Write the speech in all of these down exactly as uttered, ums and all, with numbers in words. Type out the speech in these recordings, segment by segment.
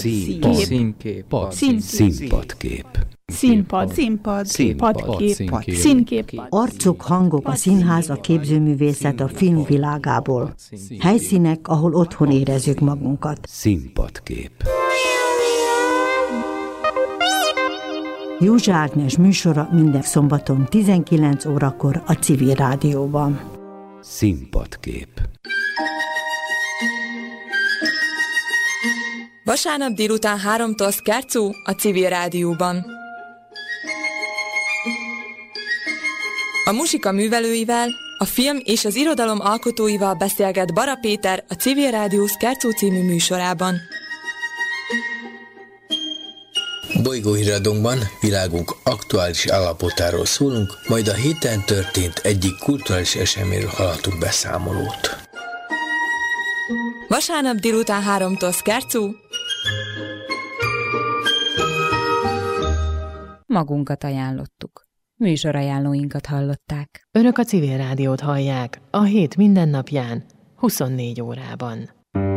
Színpad. Színkép. Színpadkép. Színpad, színpad, padkép, színkép. Arcok, hangok, a színház, a képzőművészet a film világából. Helyszínek, ahol otthon érezzük magunkat. Színpadkép. Józsa Ágnes műsora minden szombaton tizenkilenc órakor a Civil Rádióban. Színpadkép. Vasárnap délután háromtól Szkárczó a Civil Rádióban. A muzsika művelőivel, a film és az irodalom alkotóival beszélget Bara Péter a Civil Rádió Szkárczó című műsorában. Bolygóhíradónkban világunk aktuális állapotáról szólunk, majd a héten történt egyik kulturális eseményről hallhatunk beszámolót. Vasárnap délután háromtól Szkárczó. Magunkat ajánlottuk. Műsorajánlóinkat hallották. Önök a Civil Rádiót hallják a hét mindennapján, huszonnégy órában.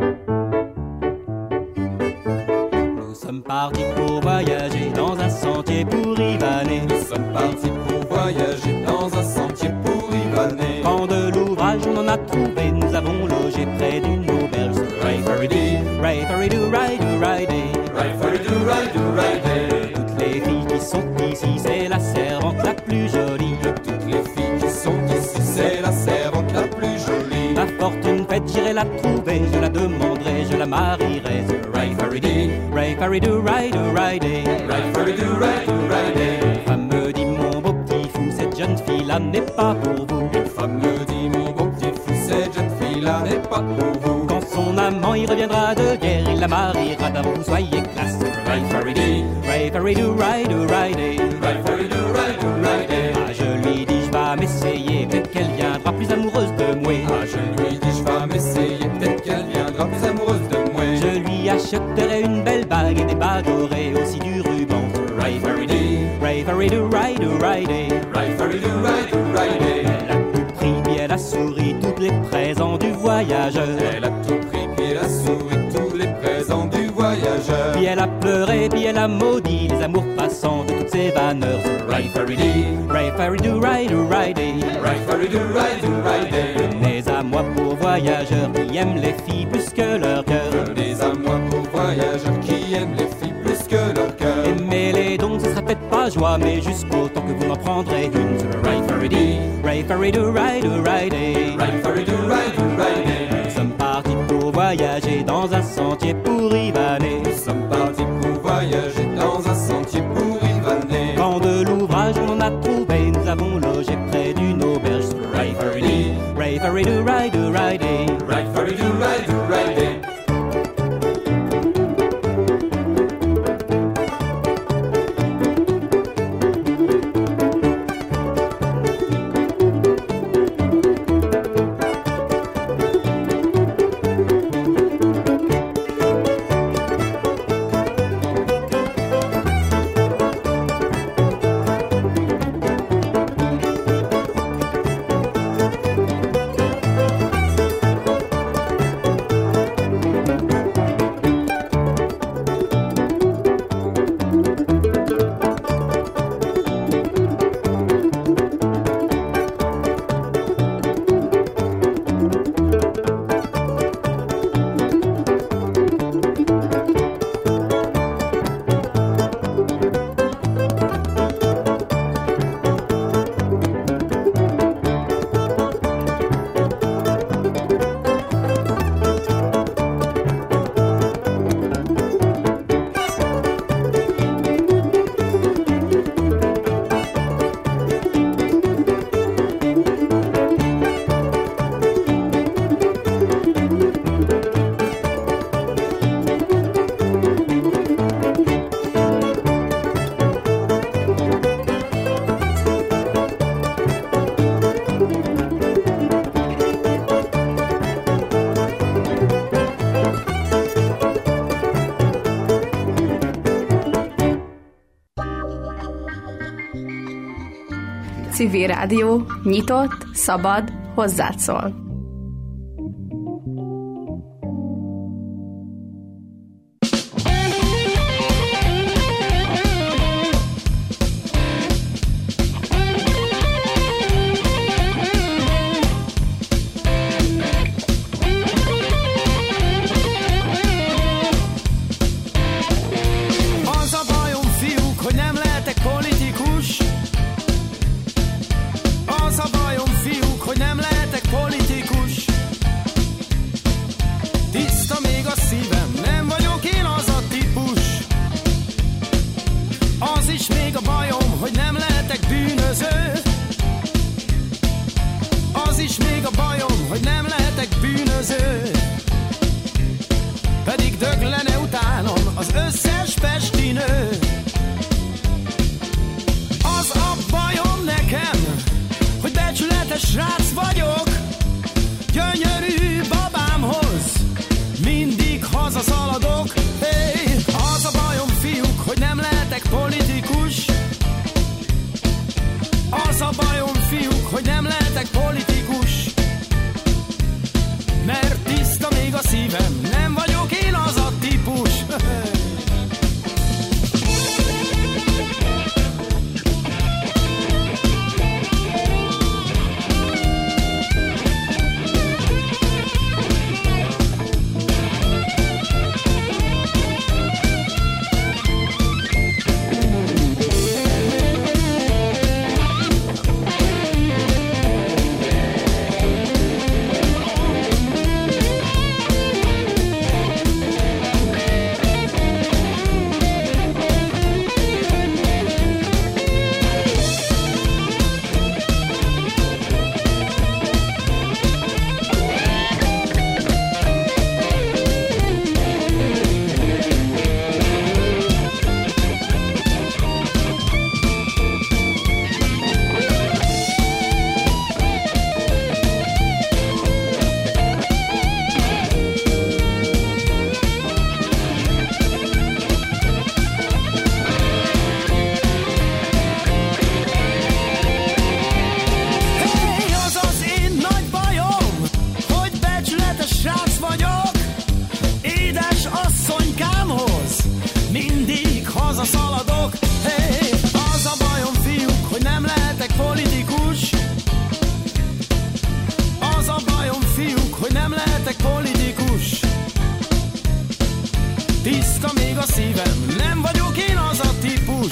Nous sommes partis pour voyager dans un sentier pour y vanner. Nous sommes partis pour voyager dans un sentier pour y vanner. Quand de l'ouvrage on en a trouvé, nous avons logé près d'une auberge. Ray-fa-ri-dee, ray-fa-ri-doo, ray-doo, ray-dee. Ray-fa-ri-doo, ray-doo, ray-dee. Toutes les filles qui sont ici, c'est la servante la plus jolie. Toutes les filles qui sont ici, c'est la servante la plus jolie. Ma fortune faite, j'irai la trouver, je la demanderai, je la marierai. Ray-fa-ri-dee, ray-fa-ri-doo, ray-doo, ray-dee. Ray-fa-ri-doo, ray-doo, ray-dee. Une femme me dit, mon beau petit fou, cette jeune fille-là n'est pas pour vous. Une femme me dit, mon beau petit fou, cette jeune fille-là n'est pas pour vous. Quand son amant y reviendra de guerre, il la mariera d'avant, soyez classe. Ray-fa-ri-dee, ray-fa-ri-doo, ray-doo, ray-dee. Ray-fa-ri-doo, ray-doo, ray-dee. Ah, je lui dis, je vais m'essayer, peut-être qu'elle viendra plus amoureuse de moi. Ah, je lui dis, je vais m'essayer, peut-être qu'elle viendra plus amoureuse de moi. Je lui achèterai une belle bague et des bas dorés, aussi du ruban. Ray-fa-ri-dee, ray-fa-ri-doo, ray-doo, ray-dee. Ray-fa-ri-doo, ray-doo, ray-dee. Elle a tout pris, puis elle a souri, tous les présents du voyageur. Elle a tout pris, puis elle a souri, tous les présents du voyageur. Puis elle a pleuré, puis elle a maudit les amours passants de toutes ces vanneurs. Ray-fa-ri-dee, ray-fa-ri-doo, ray-doo, ray-dee. Ray-fa-ri-doo, ray-doo, ray-dee. Venez à moi pour voyageurs qui aiment les filles plus que leur cœur. Venez à moi pour voyageurs qui aiment les filles plus que leur cœur. Aimez-les donc, ce sera peut-être pas joie, mais jusqu'au temps que vous en prendrez une. Ray-fa-ri-dee, ray-fa-ri-doo, ray-doo, ray-dee. Ray-fa-ri-doo, ray-doo, ray-dee. Nous sommes partis pour voyager dans un sentier pour y vanner. Nous sommes partis pour voyager dans un sentier pour y vanner. Quand de l'ouvrage on en a trouvé, nous avons logé près d'une auberge. Ray-fa-ri-dee, ray-fa-ri-doo, ray-doo, ray-dee. Ray-fa-ri-doo, ray-doo, ray-dee. Civil Rádió, nyitott, szabad, hozzád szól. a szívem, nem vagyok én az a típus.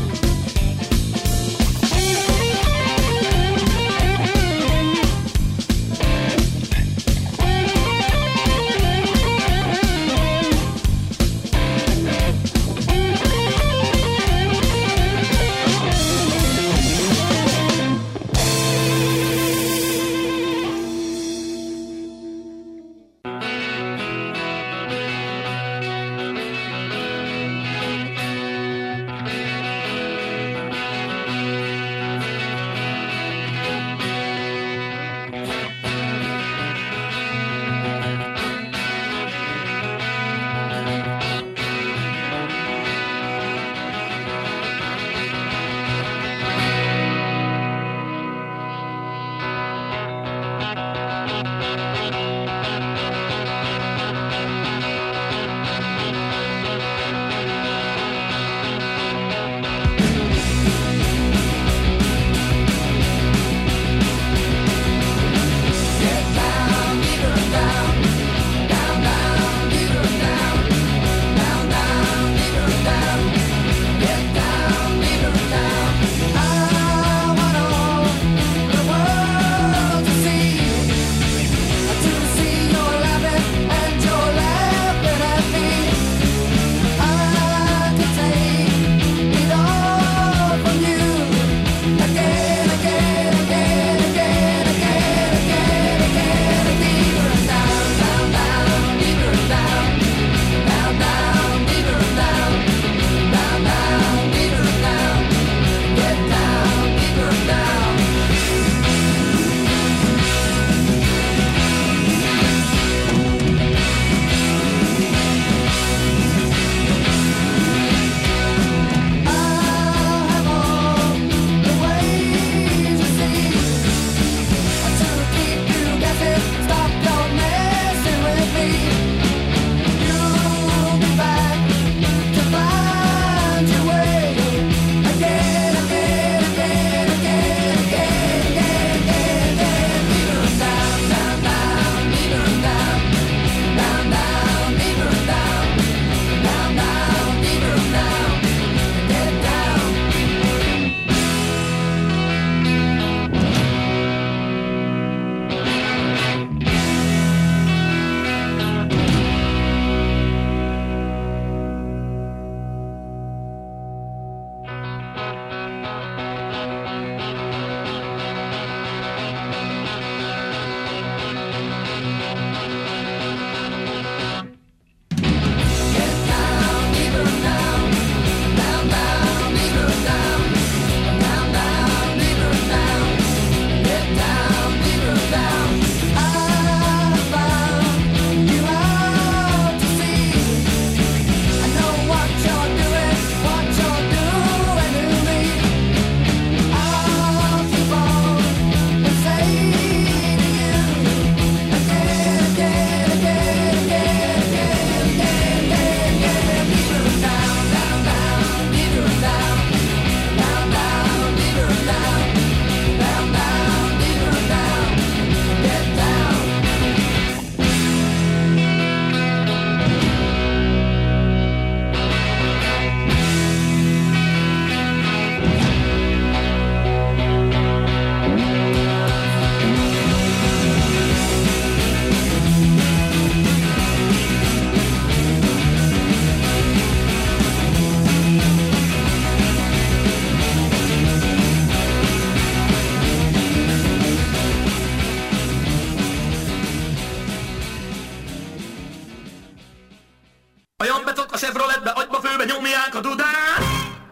nyomják a dudát,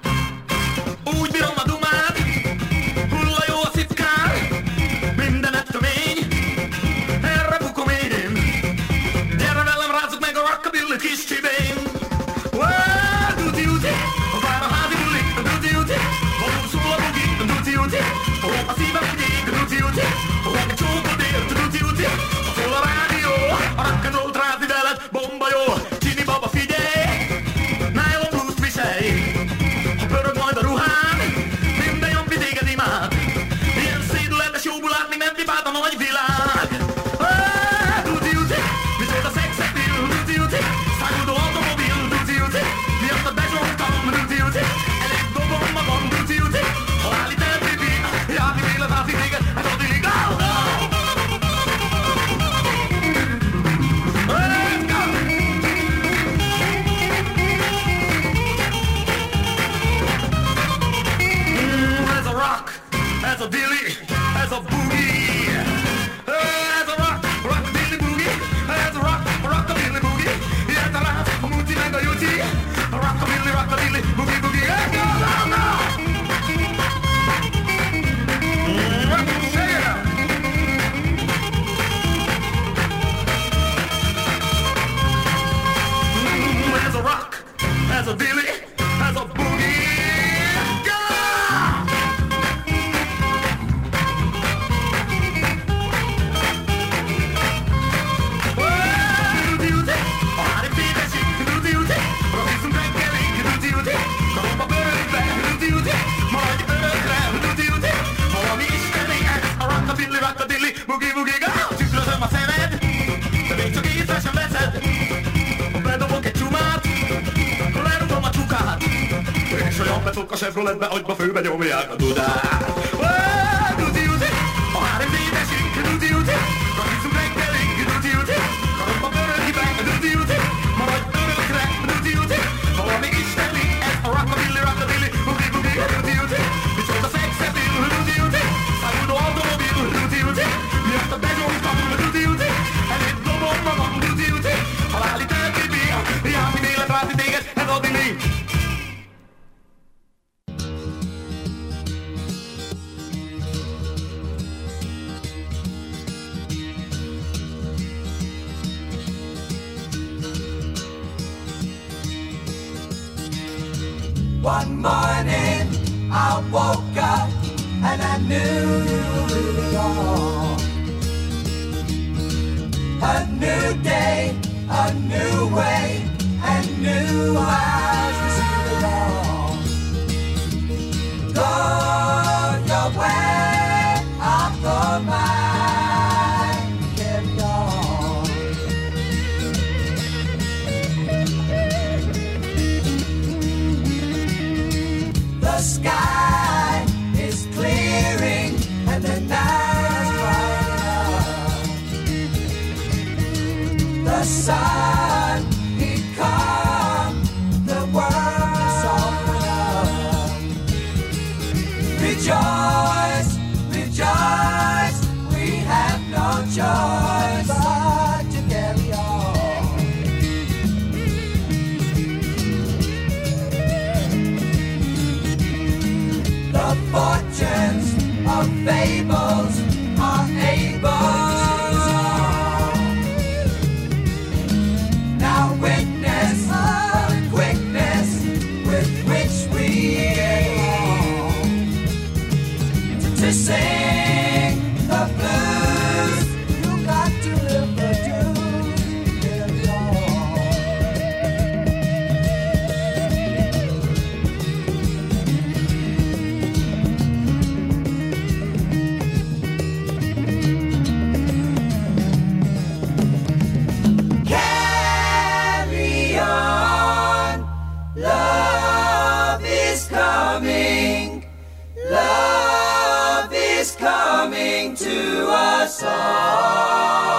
úgy bírom a dumát, hulla jó a szipkár, mindenet tömény, erre bukom én. Gyere velem, rázzuk meg a rockabilly kis csibén. Duti-uti, vár a házi buli, duti-uti, való szól a bugi, duti-uti, a szívem ügyék, duti-uti, egy csókot ért, duti-uti, szól a rádió, a rock'n'roll trázni veled, bomba jó, csini baba figyelj, nylon blues viselj. rockabili, boogie boogie, hey, go, go, go. Mm, say it out. Mm, as a rock, as a dilly, as a boogie. Boogie boogie go! Tükrözöm a szemed, de még csak észre sem veszed. Bedobok egy csumát, lerugom a csukát, és olyan betok a Chevroletbe, agyba főbe nyomják a dudát. Duti-uti, a három dédesik, duti-uti, rakizzunk reggelig, duti-uti, karomba bőrhibák, duti-uti, maradj örökre, duti-uti, valami isteni, ez a rockabilly, rockabilly, boogie boogie, duti-uti, micsoda szexepil, duti-uti, szálló automobil, duti-uti, miatt a bezsóztam, duti-uti, elég dobom magam, duti-uti, halálit elképél, jámin élet ráti téged, ez a dili. One morning I woke up and I knew it all. A new day, a new way, and new eyes to see it all. Go your way, I'll go mine, carry on. The sky is clearing and the night is brightening up. The sun, he come, the world is open up. Rejoice, rejoice, we have no choice but to carry on. The fortunes of fables are able to solve. Now witness the quickness with which we evolve. To, to sing the blues, you got to live the dues, carry on. Carry on, love is coming, love is coming to us all.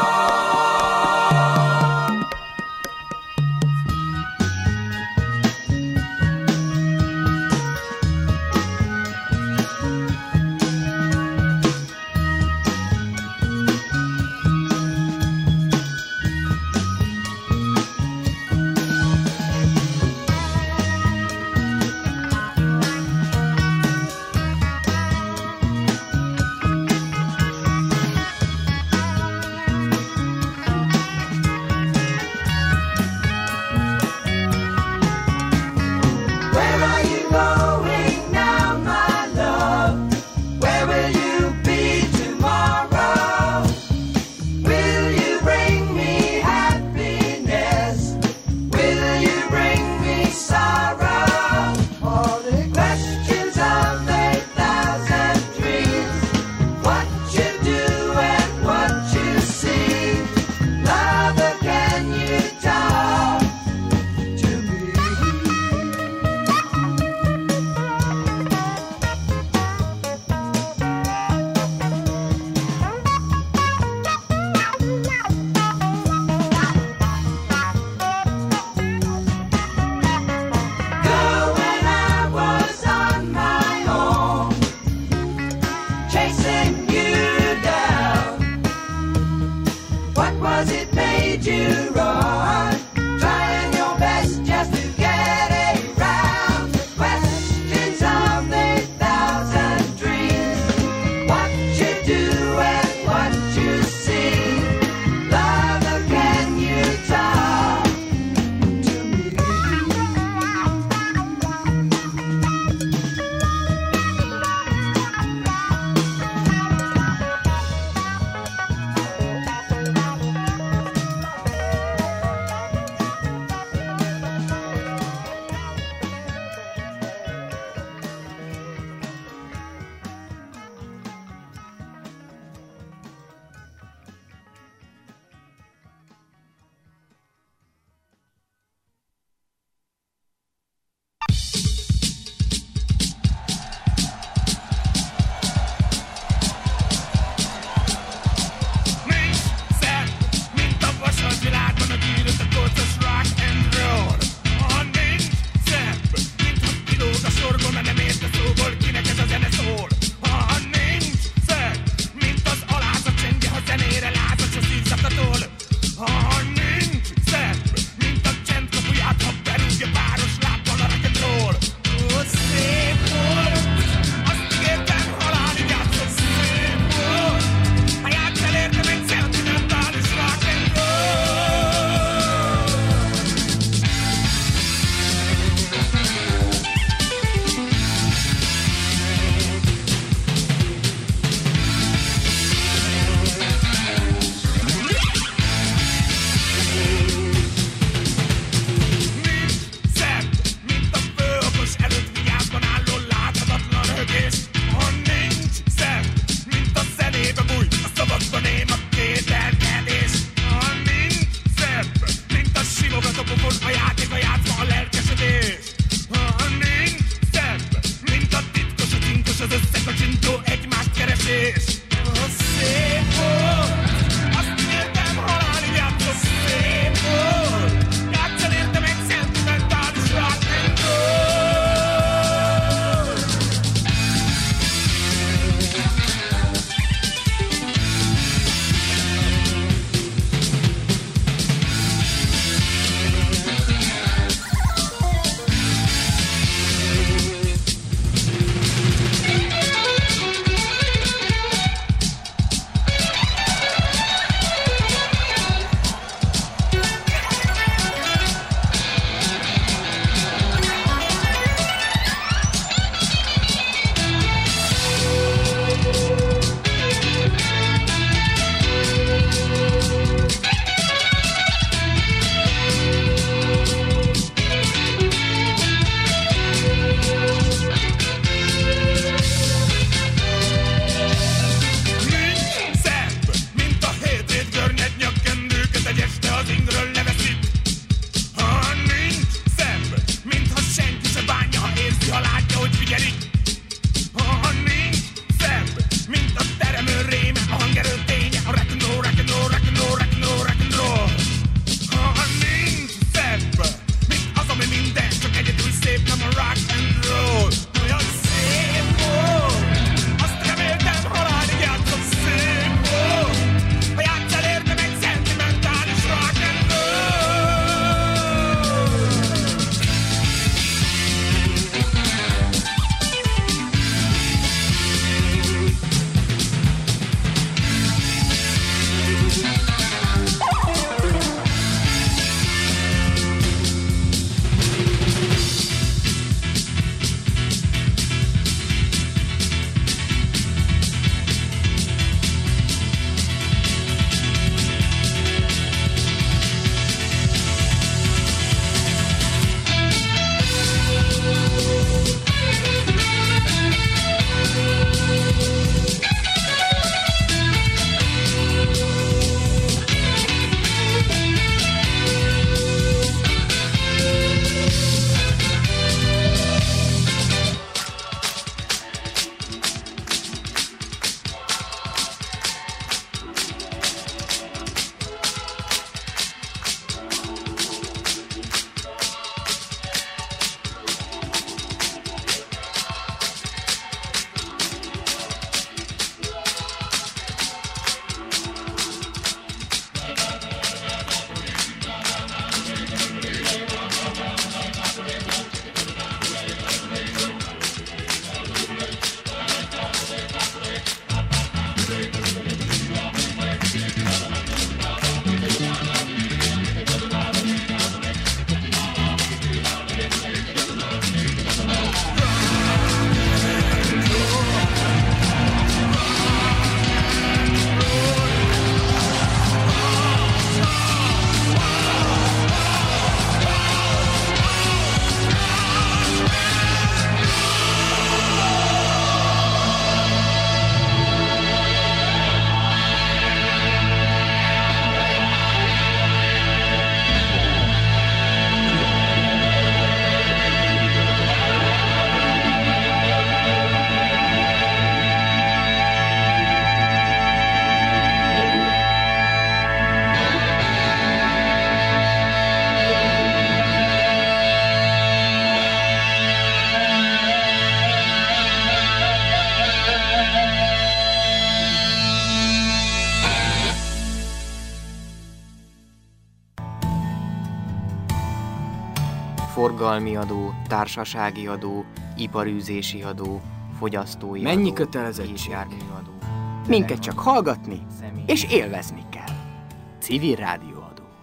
forgalmi adó, társasági adó, iparűzési adó, fogyasztói Mennyi adó, kötelezettség? járműadó. Minket csak hallgatni és élvezni kell. Civil rádióadó.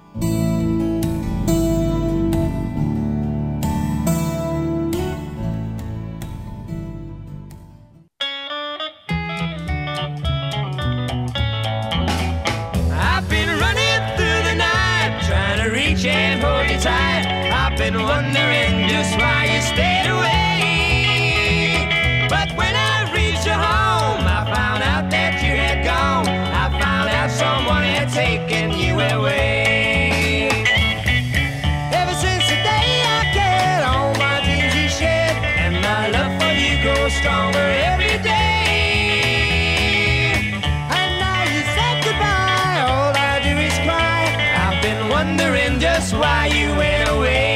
Can't hold you tight. I've been wondering just why you stayed away. But when I reached your home, I found out that you had gone. I found out someone had taken you away. Ever since the day I carried all my dreams you shed, and my love for you grows stronger every day. And now you said goodbye, all I do is cry. I've been wondering just why you went away.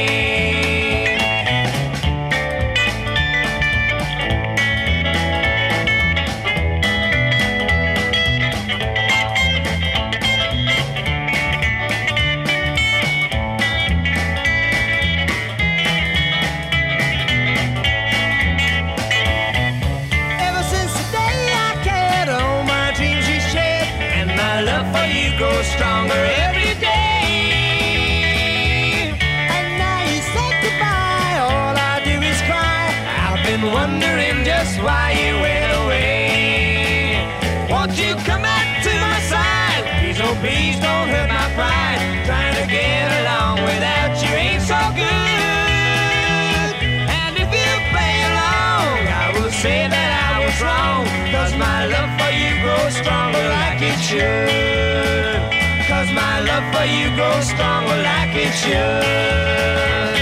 Ever since the day I cared, all my dreams you shed, and my love for you grows stronger every day. Wondering just why you went away. Won't you come back to my side? Please, oh please don't hurt my pride. Trying to get along without you ain't so good. And if you play along, I will say that I was wrong. Cause my love for you grows stronger like it should. Cause my love for you grows stronger like it should.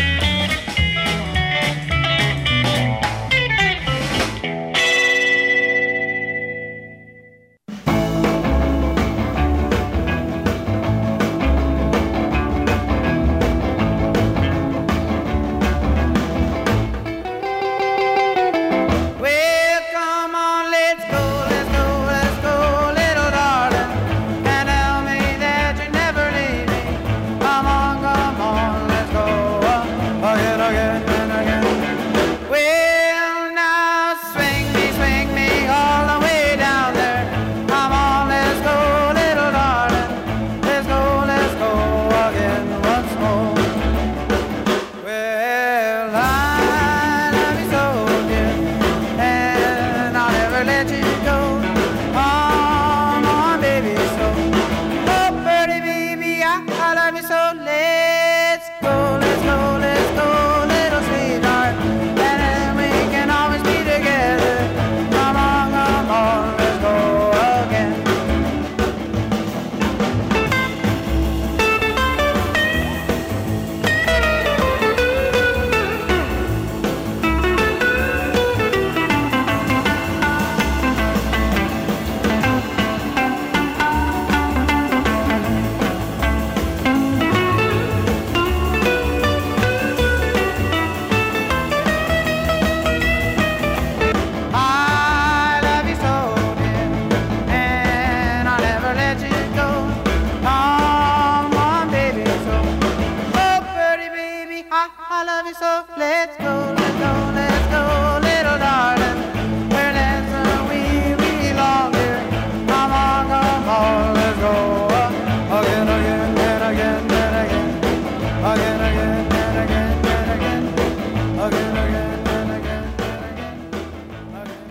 let's go, let's go, let's go, little darling. Where that's where we belong here. Come on, come on, let's go. Again, again, and again, and again. Again, again, and again, and again. Again, again, and again, and again.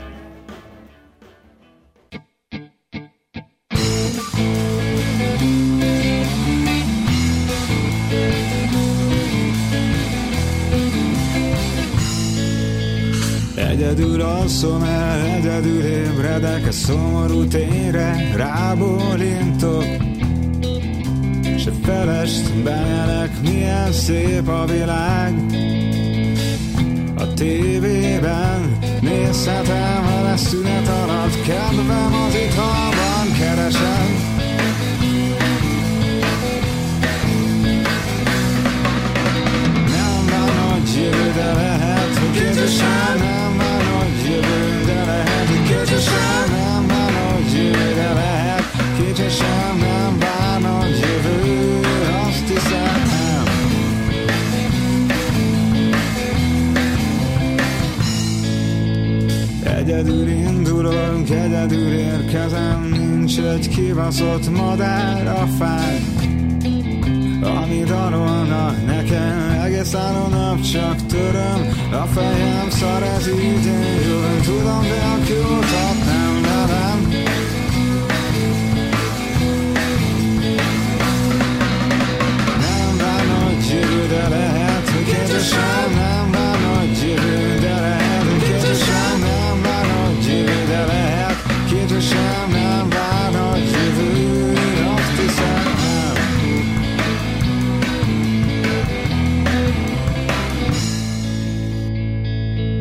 Egyedül alszom el, egyedül ébredek a szomorú tényre, rábólintok, se felest bejelek, milyen szép a világ. A tévében nézhetem, ha lesz szünet alatt, kedvem az itthonban keresem. Nem van nagy jövő, de lehet, hogy közösen. Nem van nagy jövő, de lehet, hogy közösen. Nem van nagy jövő, de lehet, kicsi sem. Nem van nagy jövő, azt hiszem. Egyedül indulunk, egyedül érkezem, nincs egy kibaszott madár a fán, ami dalolna nekem, egész álló nap csak töröm, a fejem szar, ez így én jövök, tudom, de a kióta